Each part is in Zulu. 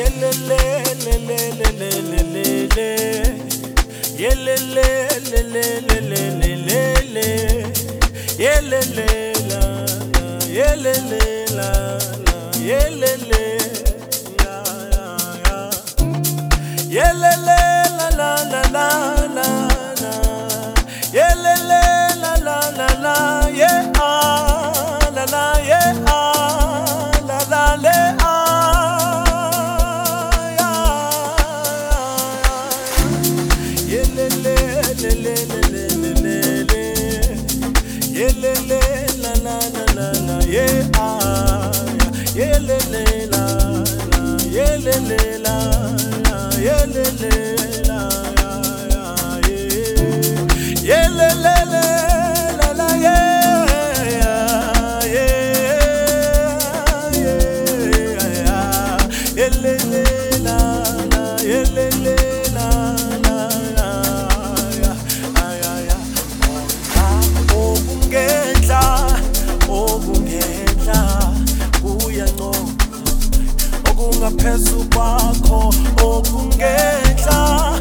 Phezu kwakho okungenhla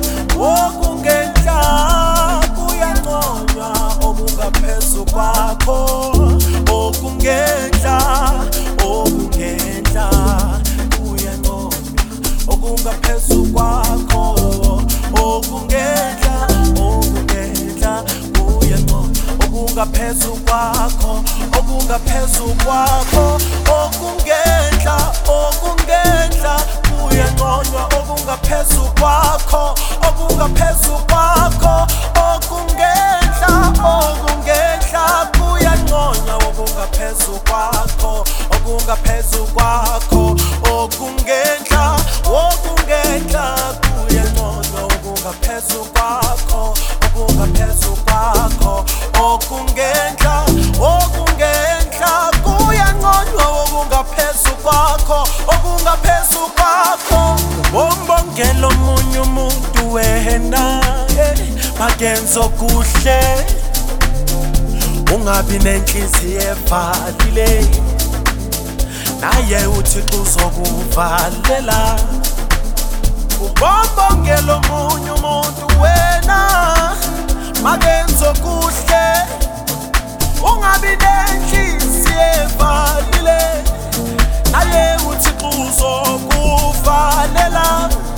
kuyanconywa okungaphezu kwakho okungenhla kuyanconywa okungaphezu kwakho okungenhla kuyanconywa okungaphezu kwakho okungaphezu kwakho okungenhla kuyanconywa okungaphezu kwakho okungaphezu kwakho okungenhla kuyanconywa okungaphezu kwakho okungaphezu kwakho okungenhla kuyanconywa okungaphezu kwakho okungaphezu kwakho okungenhla kuyanconywa okungaphezu kwakho okungaphezu kwakho ubombongela omunye umuntu wena makenza okuhle ungabi nenhliziyo evalile naye uThixo uzokuvalela ubombongela omunye umuntu wena makenza okuhle ungabi nenhliziyo evalile naye uThixo uzokuvalela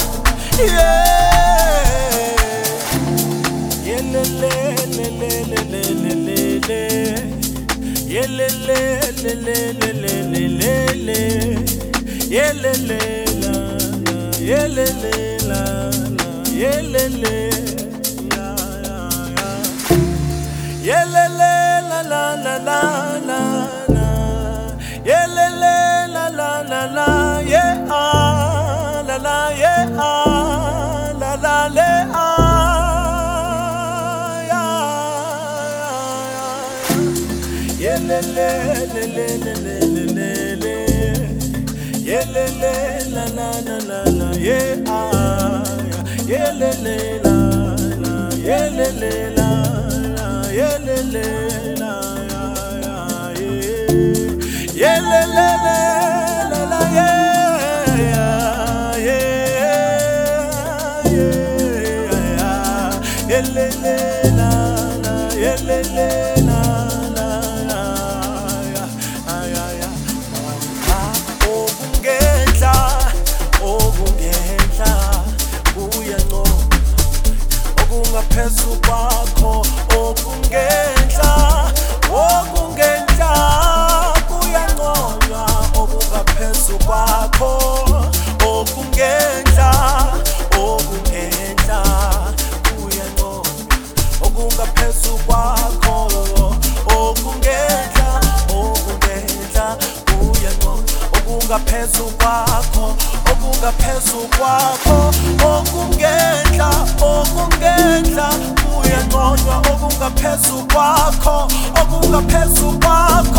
phezu kwakho okungenhla kuyanconywa okungaphezu kwakho okungenhla kuyanconywa okungaphezu kwakho okungenhla kuyanconywa okungaphezu kwakho okungaphezu kwakho okungenhla kuyanconywa okungaphezu kwakho okungaphezu kwakho